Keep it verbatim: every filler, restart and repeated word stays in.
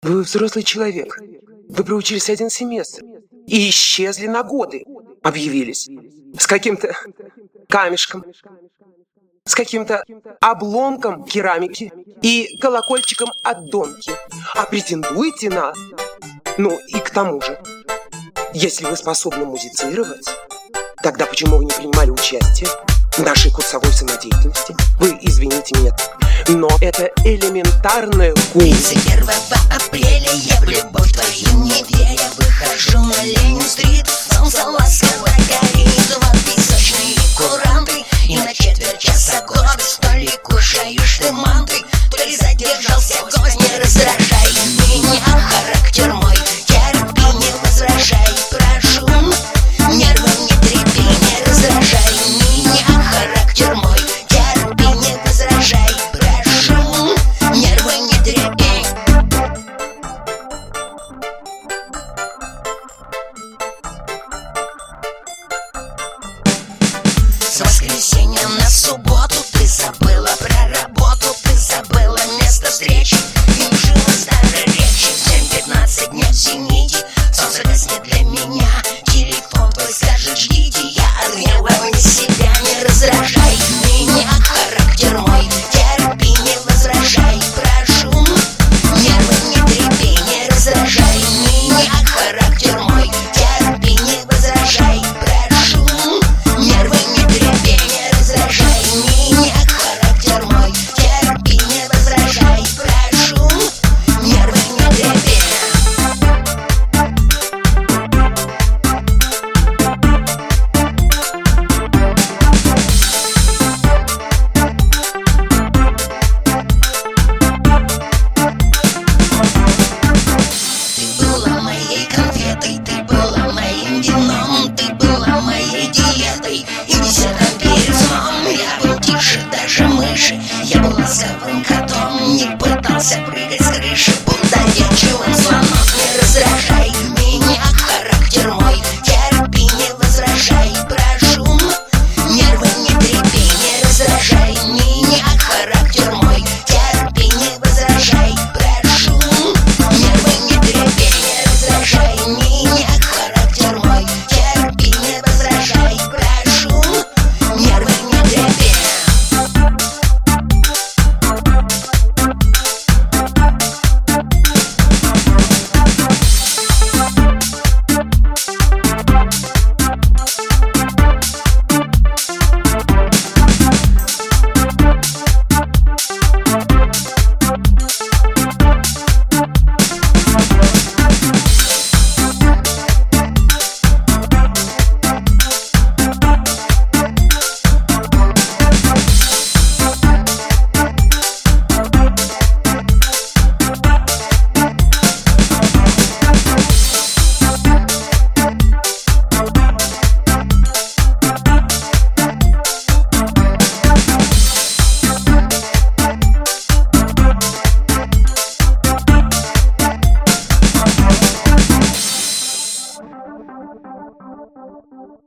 Вы взрослый человек. Вы проучились один семестр. И исчезли на годы. Объявились. С каким-то камешком. С каким-то обломком керамики. И колокольчиком от Донки. А претендуете на... Ну и к тому же, если вы способны музицировать, тогда почему вы не принимали участие в нашей курсовой самодеятельности? Вы извините меня, но это элементарная... тридцать первого апреля я в любовь